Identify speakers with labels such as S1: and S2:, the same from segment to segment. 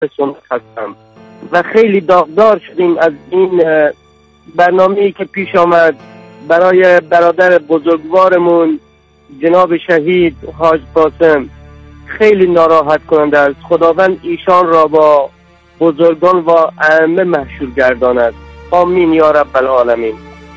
S1: سنت هستم و خیلی داغدار شدیم از این برنامه‌ای که پیش آمد برای برادر بزرگوارمون جناب شهید حاج قاسم. خیلی ناراحت کننده است. خداوند ایشان را با بزرگان و ائمه محشور گرداند. آمین یا رب العالمین.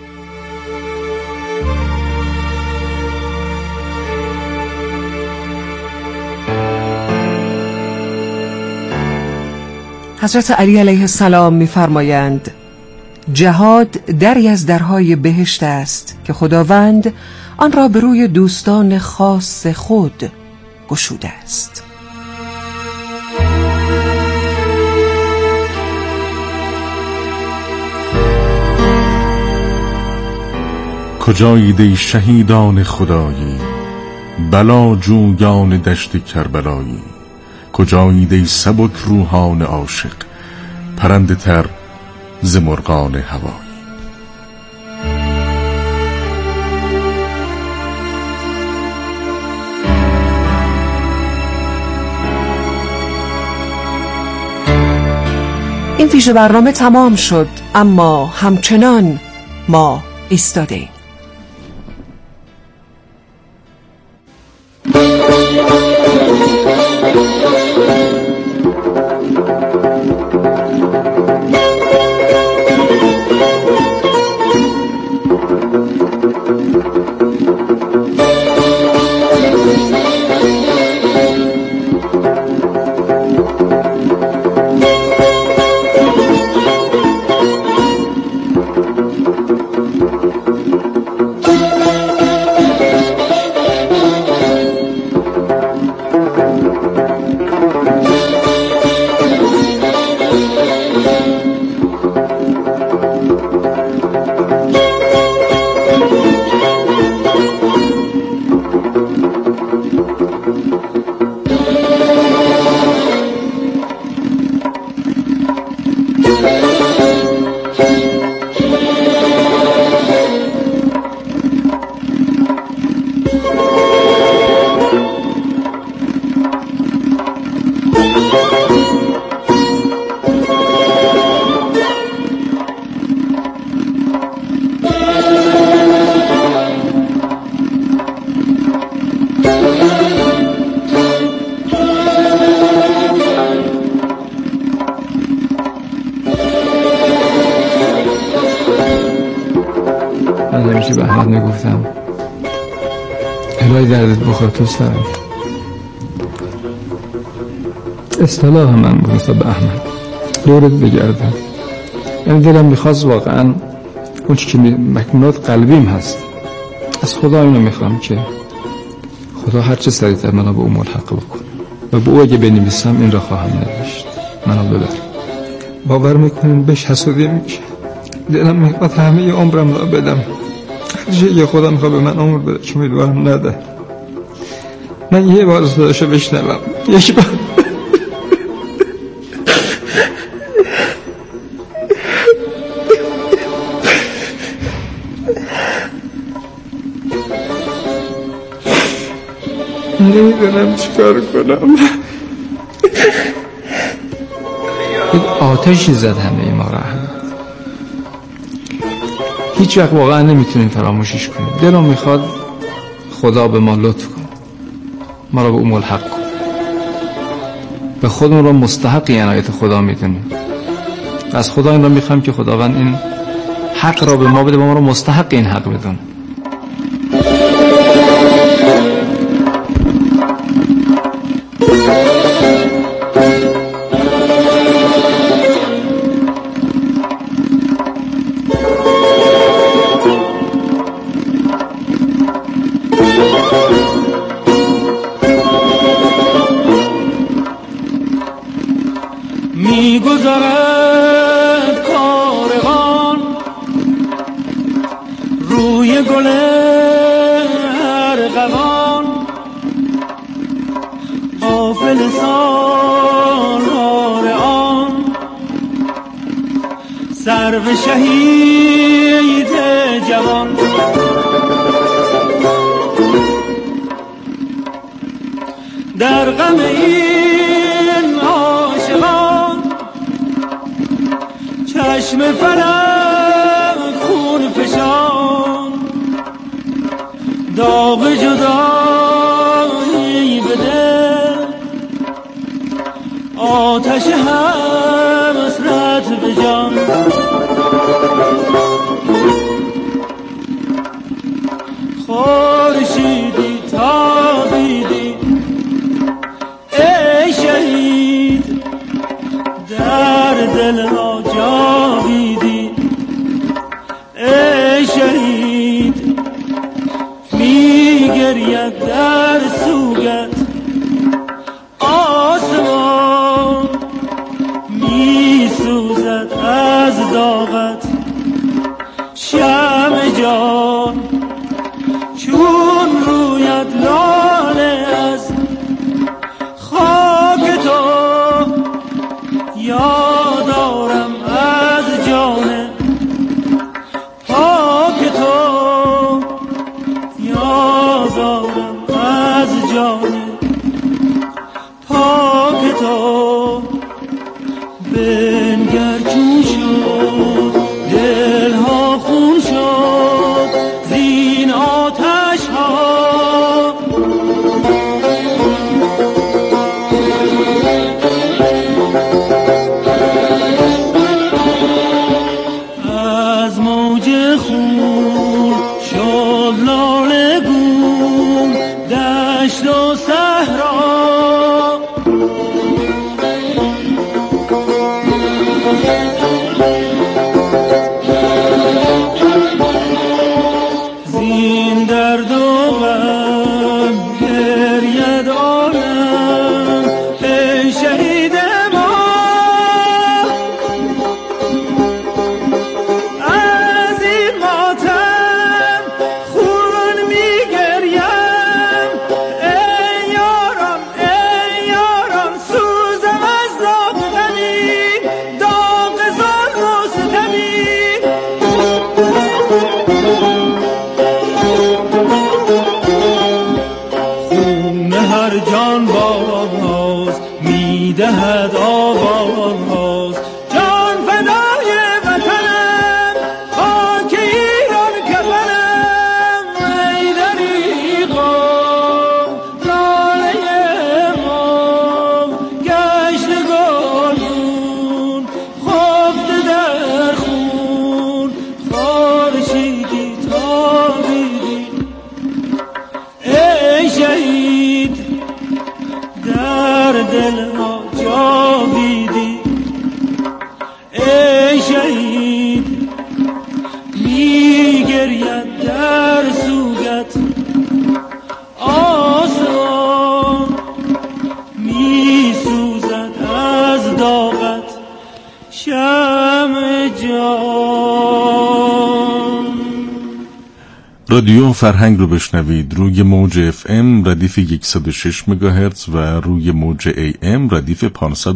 S2: حضرت علی علیه السلام می‌فرمایند جهاد دری از درهای بهشت است که خداوند آن را به روی دوستان خاص خود گشوده است.
S3: کجایید ای شهیدان خدایی، بلا جویان دشت کربلایی. کجایید ای سبک روحان عاشق، پرنده تر ز مرغان هوایی.
S2: این ویژه برنامه تمام شد، اما همچنان ما ایستادیم.
S4: همیشه به احمد میگفتم الهی دردت بخور تو سرم. اصطلاح من بود نسبت به احمد دورت بگردم. یعنی دلم میخواست واقعا اون چی که مکنونات قلبیم هست از خدا اینو میخوام که خدا هر چه سریعتر منو به اون ملحق بکن و به او اگه بنویسم این را خواهم نوشت منو ببر. باور میکنین بهش حسودی میشه. دلم میخواد همه عمرم را بدم یه خدا میخواد به من عمر بده که امیدوارم نده. من یه بار صداشو بشنوم یک بار نمیدونم چیکار کنم. یک آتشی زد همه ما را. هیچ وقت واقعا نمیتونیم فراموشش کنیم. دلم میخواد خدا به ما لطف کن، ما را به اون ملحق کن، به خودمون را مستحق عنایت خدا میدونیم. از خدا این را میخوایم که خداوند این حق را به ما بده و ما را مستحق این حق بدونه.
S5: میگذرد کاروان روی گل ارغوان، غافل سالار آن سرو شهید جوان. در غم این عاشقان چشم فلک خون فشان داغ جدایی بده آتش حسرت به جان خورشیدی تابیدی ای شهید در دل ها جاویدی ای شهید میگرید در سوگت آسمان میسوزد از داغت شمع جان چون رویت لاله از خاک تو یادارم از جان پاک تو یادارم از جان پاک تو بنگر چون شد دلها خون شد زین آتش ها از موج خون شد لاله گون دشت و صحرا زین درد و غم گرید عالم ای شهید ما از این ماتم خون میگریم ای یاران سوزم از داغ غمی داغ ظلم و ستمی خون هر جان باز میدهد آواز جان فدای وطنم خاک ایران کفنم ای دریغا لاله ما گشت گلگون خفته در خون خورشیدی تابیدی ای شهید در دل ما جاویدی ای شهید میگرید در سوگت آسمان میسوزد از داغت شمع جان.
S3: رادیو فرهنگ رو بشنوید روی موج FM ردیف 106 مگاهرتز و روی موج AM ردیف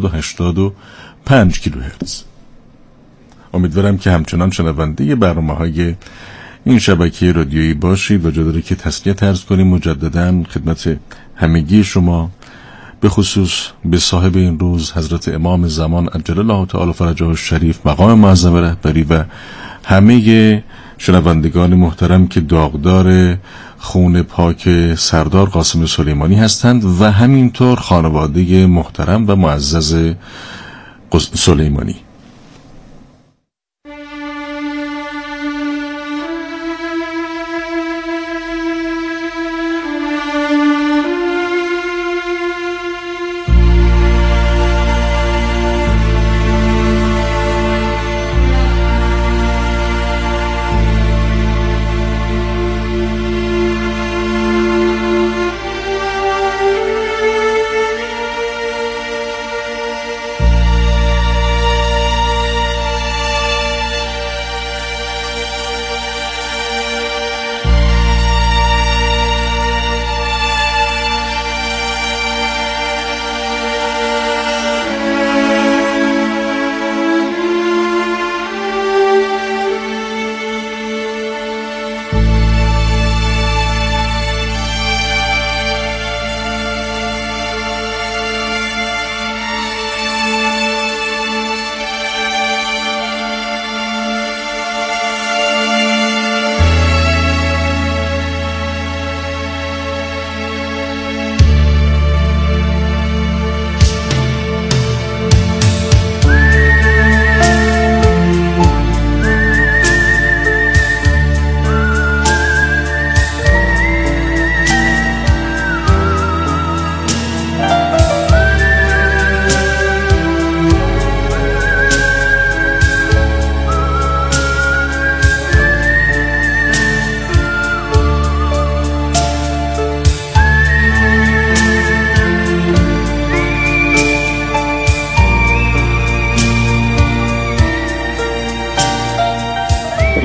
S3: 585 کیلوهرتز. امیدوارم که همچنان شنونده برنامه‌های این شبکه رادیویی باشید و جا داره که تسلیت عرض کنیم مجدداً خدمت همگی شما، به خصوص به صاحب این روز حضرت امام زمان عجل الله تعالی فرجه الشریف مقام معظم رهبری و همه شنوندگان محترم که داغدار خون پاک سردار قاسم سلیمانی هستند و همینطور خانواده محترم و معزز سلیمانی.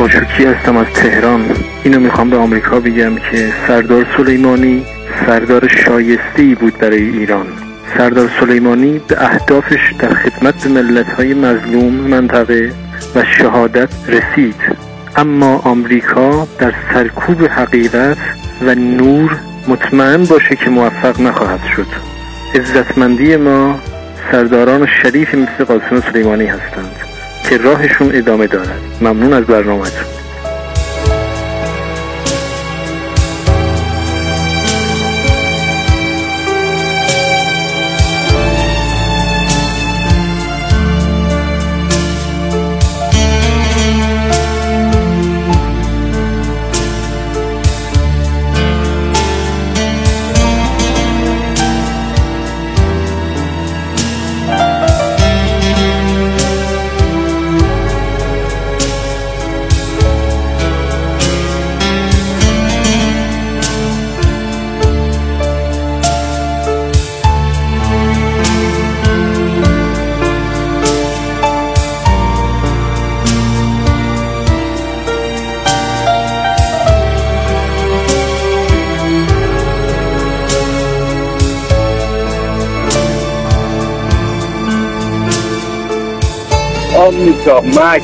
S6: قاشقچی هستم از تهران. اینو میخوام به آمریکا بگم که سردار سلیمانی سردار شایسته‌ای بود برای ایران. سردار سلیمانی به اهدافش در خدمت به ملت‌های مظلوم منطقه و شهادت رسید، اما آمریکا در سرکوب حقیقت و نور مطمئن باشه که موفق نخواهد شد. عزتمندی ما سرداران شریف مثل قاسم سلیمانی هستند که راهشون ادامه دارد. ممنون از برنامه‌تون.
S1: آمریکا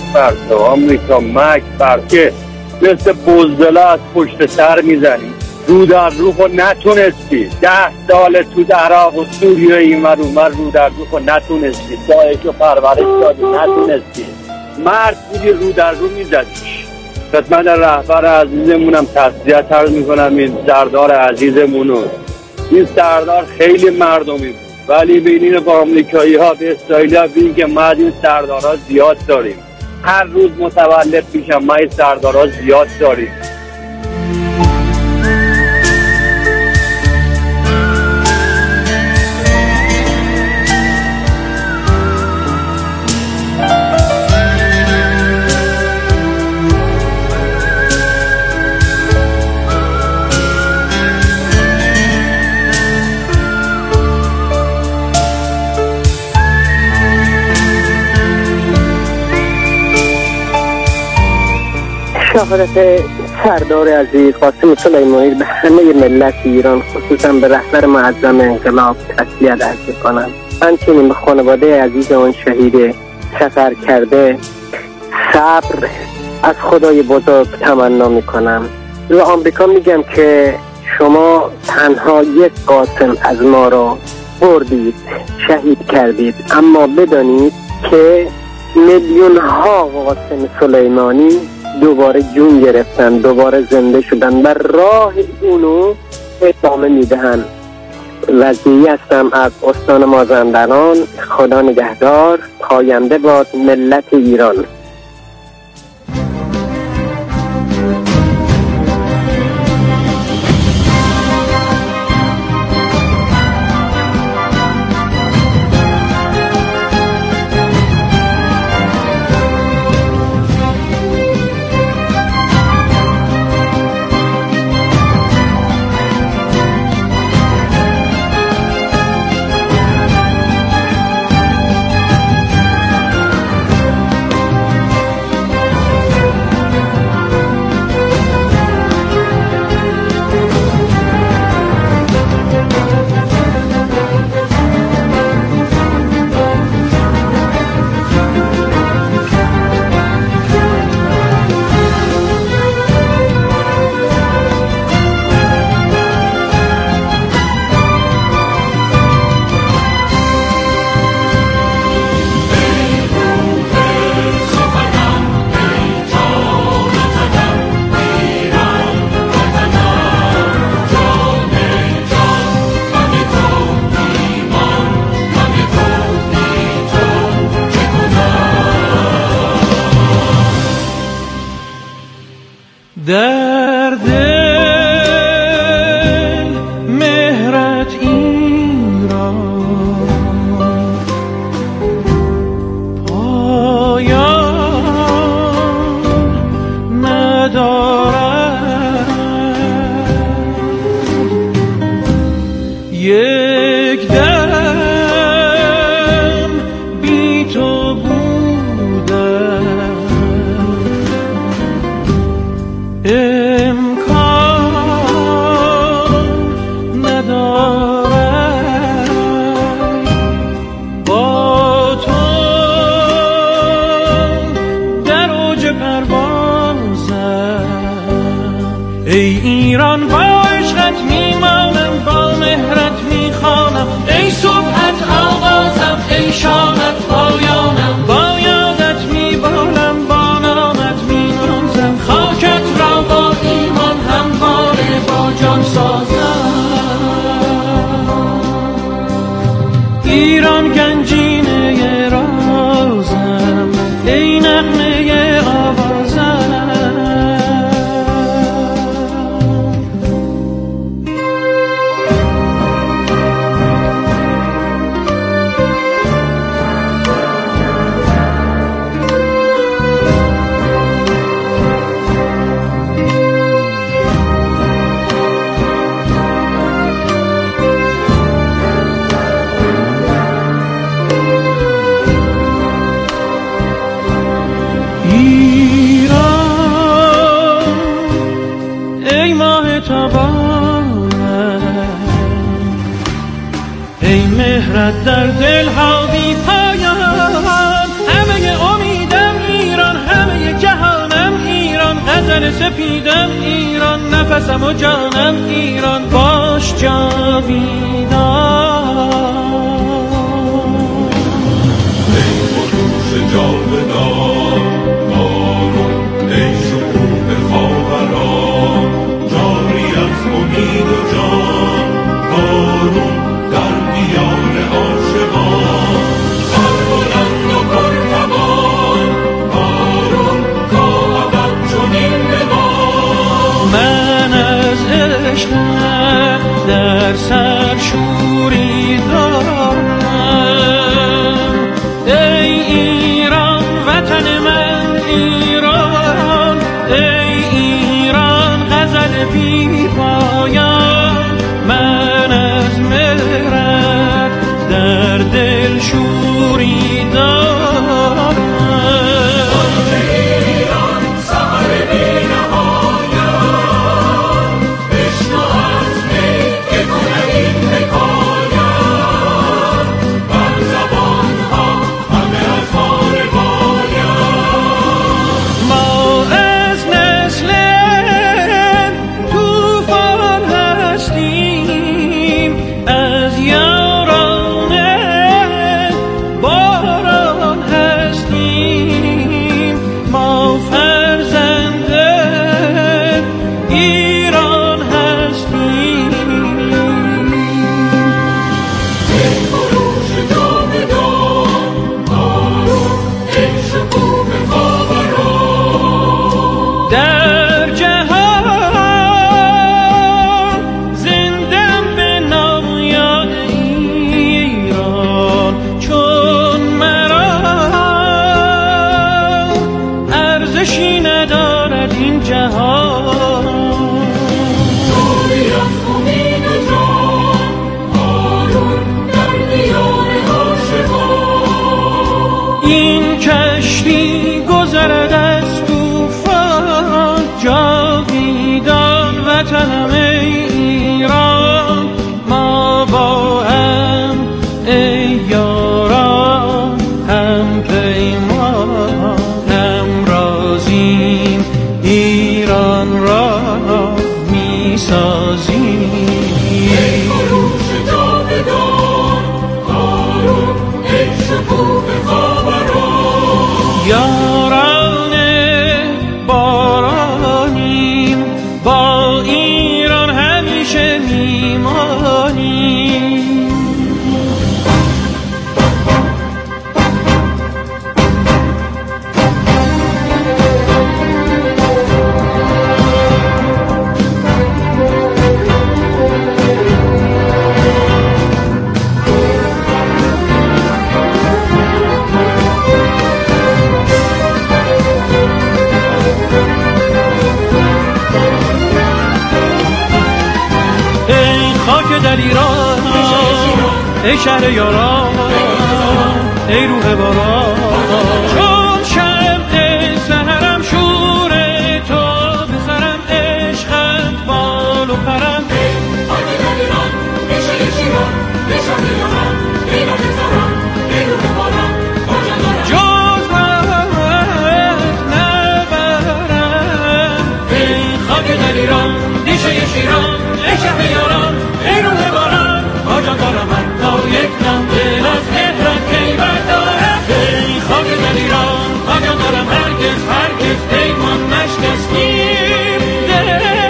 S1: مک بر که مثل بزدله از پشت سر میزنی، رو در رو خود نتونستی. 10 سال تو عراق و سوریه این ور اون ور رو در رو خود نتونستی، داعش رو پرورش دادی نتونستی، مرد بودی رو در رو میزدیش. پس من رهبر عزیزمونم تسلیت عرض میکنم این سردار عزیزمونو. این سردار خیلی مردمی بود، ولی بینین با آمریکایی ها به اسرائیلی ها بین که ما این سردارها زیاد داریم. هر روز متولد میشم، ما این سردارها زیاد داریم. شهادت سردار عزیز قاسم سلیمانی به همه ملت ایران، خصوصا به رهبر معظم انقلاب تسلیت عرض می‌کنم. همچنین به خانواده عزیز آن شهید سفر کرده صبر از خدای بزرگ تمنا می‌کنم. به آمریکا میگم که شما تنها یک قاسم از ما را بردید، شهید کردید، اما بدانید که میلیون ها قاسم سلیمانی دوباره جون گرفتن، دوباره زنده شدن و راه اونو ادامه میدهن. وزیری هستم از استان مازندران. خدا نگهدار. پاینده باد ملت ایران.
S5: در دل مهرت این را پایان ندارد، یک دم بی تو بودم میرد در دلها بی پایان. همه امیدم ایران، همه جهانم ایران، غزل سپیدم ایران، نفسم و جانم ایران، باش جاویدان.
S7: ای خروش جاودان بارون، ای شکوه خاوران، جاری از امید و جان بارون در میان عاشقان. سربلند و پرتوان بارون تا ابد چنین بمان.
S5: من از عشق در سر شوری دارم، ای ایران وطن من ایران، ای ایران غزل بی پایان. من از مهرت در دل شوری دارم.
S7: ایران سحر بی نهایت، بشنو از می که کند این حکایت، بر زبانها همه از ما روایت.
S5: ما از نسل طوفان هستیم، از یاران باران هستیم، ما فرزند ایران هستیم.
S7: ای خروش جاودان بارون، ای شکوه خاوران.
S5: در جهان زندم به نام یاد ایران، چون مرا ارزشی ندارد این جهان.
S7: جاری از امید و جان بارون در میان عاشقان.
S5: این کشتی گذرد از طوفان، جاویدان وطنم ای ایران. ما با هم ای یاران، هم پیمان هم رازیم، ایران را میسازیم.
S7: ای خروش جاودان بارون، ای شکوه خاوران.
S5: یاران بارانیم، با ایران همیشه میمانیم. ای خاک در ایران، ای شهر یاران، ای روح باران، چون شمع سحرم شور تو بسرم، عشقت بال و پرم.
S7: خاک در ایران، ای شهر شیران، ای شهر یاران، ای روح باران، ای روح باران، باجان دارم.
S5: جز حق نبرم. ای خاک در ایران، دیشه شیران، ای شهر یاران، ای روح باران، باجان دارم من تا یک نام دل از مهرت کیبر دارم. ای خاک در ایران، باجان دارم هرگز هرگز پیمان نشکستیم. دل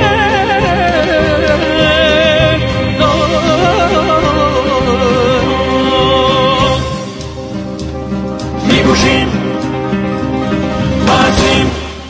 S5: میگوشیم باشیم.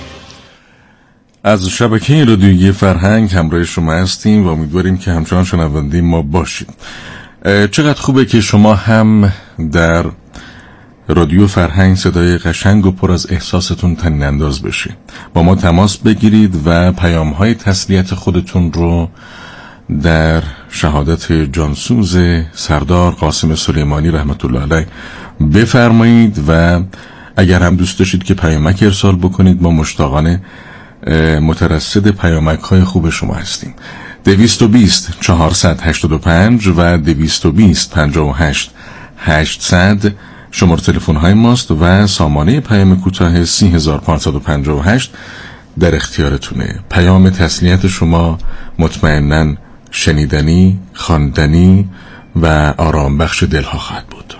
S3: از شبکه رادیویی فرهنگ همراه شما هستیم و امیدواریم که همچنان شنونده ما باشید. چقدر خوبه که شما هم در رادیو فرهنگ صدای قشنگ و پر از احساستون طنین انداز بشه. با ما تماس بگیرید و پیام‌های تسلیت خودتون رو در شهادت جانسوز سردار قاسم سلیمانی رحمت الله علیه بفرمایید و اگر هم دوست داشتید که پیامک ارسال بکنید ما مشتاقانه مترصد پیامک های خوب شما هستیم. 220 485 و 220 58 800 شماره تلفن های ماست و سامانه پیام کوتاه 30558 در اختیارتونه. پیام تسلیت شما مطمئناً شنیدنی، خواندنی و آرام بخش دلها خواهد بود.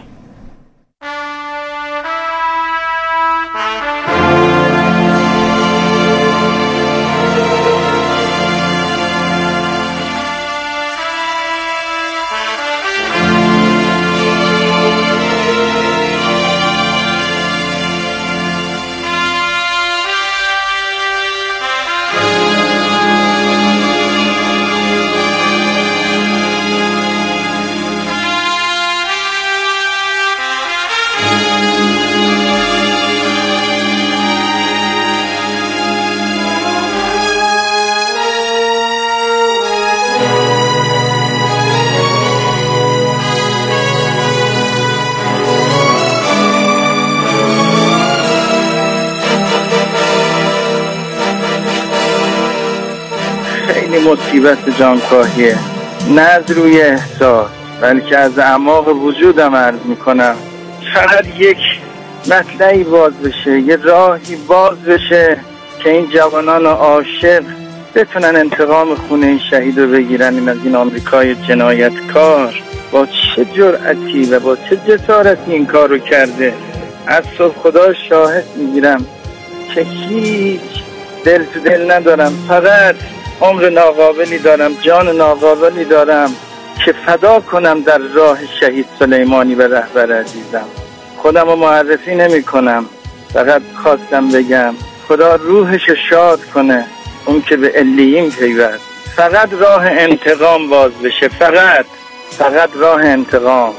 S8: مصیبت جانکاهیه، نه از روی احساس بلکه از اعماق وجودم عرض میکنم. فقط یک مطلعی باز بشه، یه راهی باز بشه که این جوانان عاشق بتونن انتقام خون این شهید رو بگیرن. این از این آمریکای جنایتکار با چه جرأتی و با چه جسارتی این کار رو کرده. از صبح خدا شاهد میگیرم که هیچ دل تو دل ندارم، فقط عمر ناقابلی دارم، جان ناقابلی دارم که فدا کنم در راه شهید سلیمانی و رهبر عزیزم. خودم رو معرفی نمی کنم، فقط خواستم بگم خدا روحش شاد کنه، اون که به علیین پیوست. فقط راه انتقام باز بشه، فقط راه انتقام.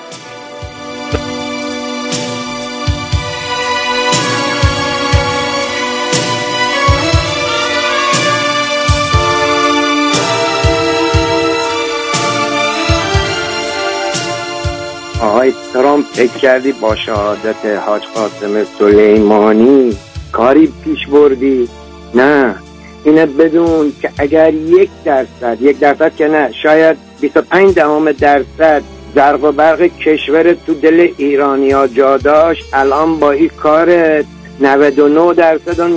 S9: آقای ترامپ فکر کردی با شهادت حاج قاسم سلیمانی کاری پیش بردی؟ نه، اینه بدون که اگر 1% که نه شاید 25% زرق و برق کشور تو دل ایرانیا جا داشت، الان با این کار 99% و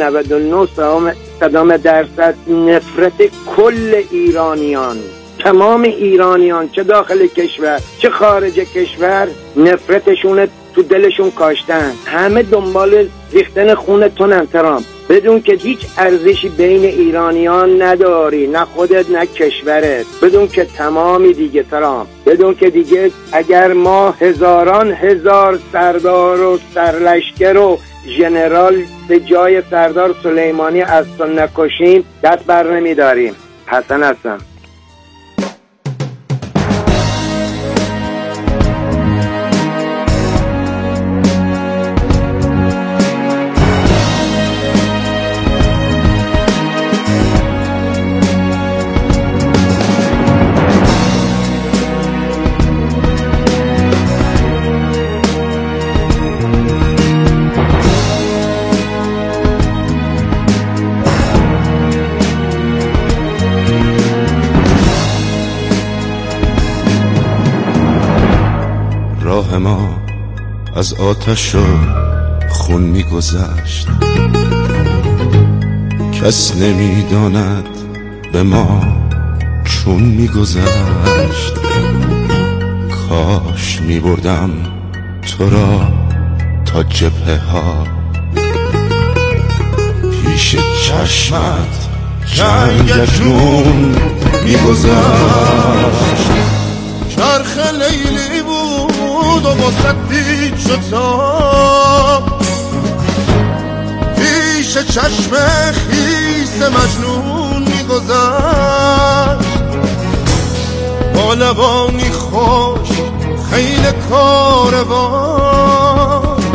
S9: 99% نفرت کل ایرانیان، تمام ایرانیان چه داخل کشور چه خارج کشور نفرتشون تو دلشون کاشتن. همه دنبال ریختن خون تونن ترامپ، بدون که هیچ ارزشی بین ایرانیان نداری، نه خودت نه کشورت، بدون که تمامی دیگه ترامپ، بدون که دیگه اگر ما هزار سردار و سرلشکر و ژنرال به جای سردار سلیمانی از تو نکشیم دست بر نمیداریم. حسن هستم.
S10: راه ما از آتش و خون می‌گذشت، کس نمی‌داند به ما چون می‌گذشت. کاش می‌بردم تو را تا جبهه ها، پیش چشمت جنگ اکنون می‌گذشت. چرخ لیلی بود و واسه پیچ شد، پیش چشم خیس مجنون میگذشت. با لبانی خوش خیل کاروان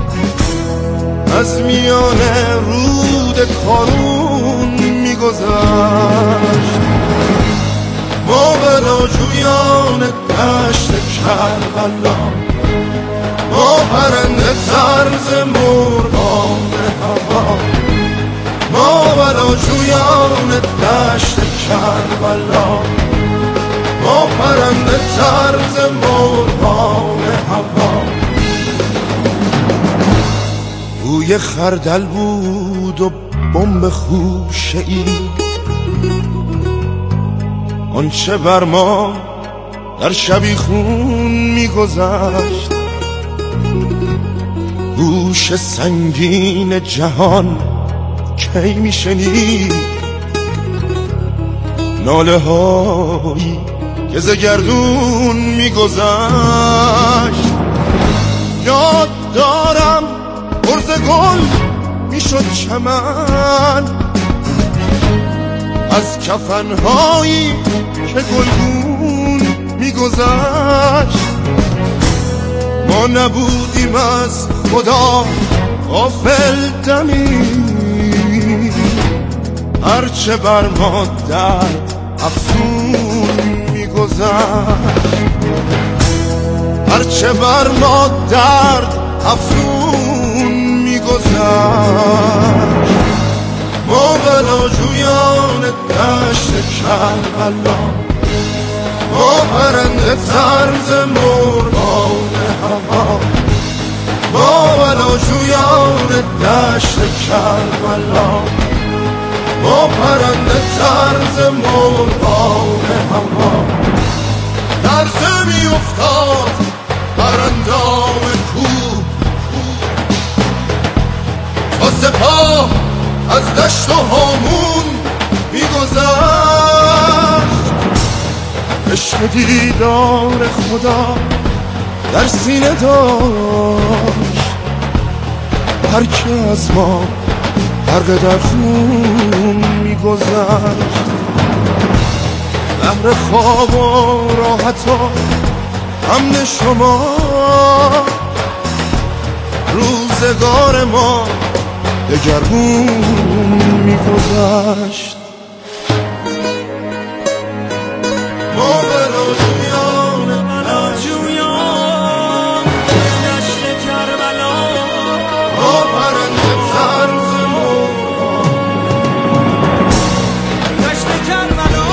S10: از میان رود کارون میگذشت. ما بلاجویان دشت کربلا، ما پرنده طرز مرغان هوا، ما بلاجویان دشت کربلا، ما پرنده طرز مرغان هوا. بوی خردل بود و بمب خوشه ای، آنچه بر ما در شبیخون میگذشت. گوش سنگین جهان کی میشنید ناله هایی که ز گردون میگذشت. یاد دارم عرض گل میشد چمن از کفنهایی که گلگون میگذشت. ما نبودیم از خدا غافل دمی، هرچه بر ما درد افسون میگذشت. هرچه بر ما درد افسون میگذشت. ما بلاجویان دشت کربلا، ما پرنده طرز مرغان هوا. ما بلاجویان دشت کربلا، ما پرنده طرز مرغان هوا. در زمی افتاد پرندام کوه تا سپاه از دشت و هامون میگذشت. عشق دیدار خدا در سینه داشت، هر که از ما غرق در خون میگذشت. بهر خواب و راحت و امن شما روزگار ما دگرگون میگذشت. ما بلاجویان دشت کربلا، ما پرنده طرز مرغان دشت کربلا.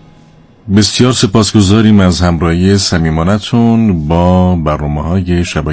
S3: بسیار سپاسگزاریم از همراهی صمیمانتون با برنامه‌های شبکه